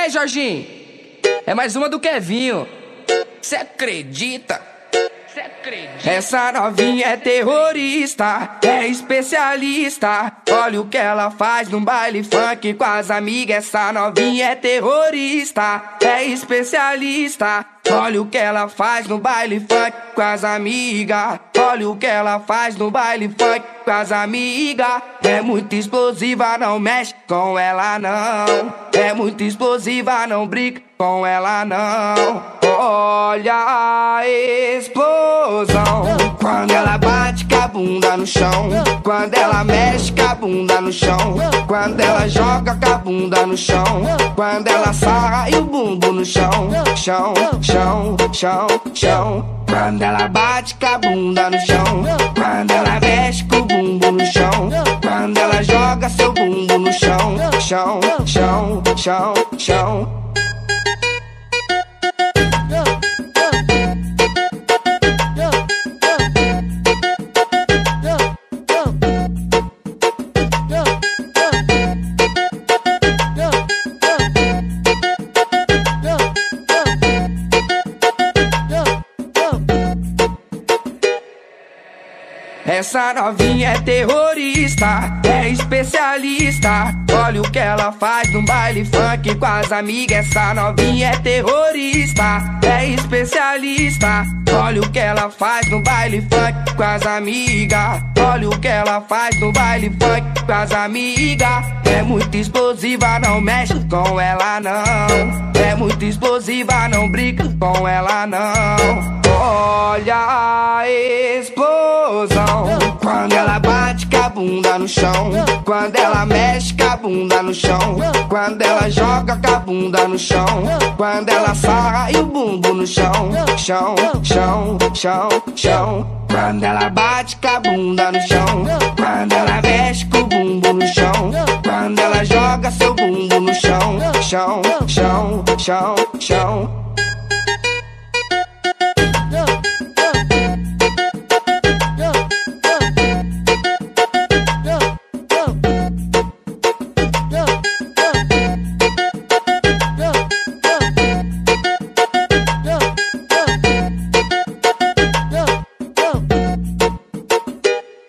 aí, Jorginho? É mais uma do Kevinho. Cê acredita? Cê acredita? Essa novinha é terrorista, é especialista. Olha o que ela faz num baile funk com as amigas. Essa novinha é terrorista, é especialista. Olha o que ela faz no baile funk com as amigas. Olha o que ela faz no baile funk com as amigas. É muito explosiva, não mexe com ela não. É muito explosiva, não brinca com ela não. Olha a explosão quando ela bate com a bunda no chão. Quando ela mexe com a bunda no chão. Quando ela joga com a bunda no chão. Quando ela sarra e o bumbum no chão. Chão, chão, chão, chão. Quando ela bate com a bunda no chão. Quando ela mexe com o bumbum no chão. Quando ela joga seu bumbum no chão. Chão, chão, chão, chão. Essa novinha é terrorista, é especialista. Olha o que ela faz num baile funk com as amigas. Essa novinha é terrorista, é especialista. Olha o que ela faz no baile funk com as amigas. Olha o que ela faz no baile funk com as amigas. É muito explosiva, não mexe com ela não. É muito explosiva, não brinca com ela não. Olha a explosão quando ela bate com a bunda no chão. Quando ela mexe com a bunda no chão. Quando ela joga com a bunda no chão. Quando ela sarra e o bumbum no chão. Chão, chão, chão, chão. Quando ela bate com a bunda no chão. Quando ela mexe com o bumbum no chão. Quando ela joga seu bumbum no chão. Chão, chão, chão, chão.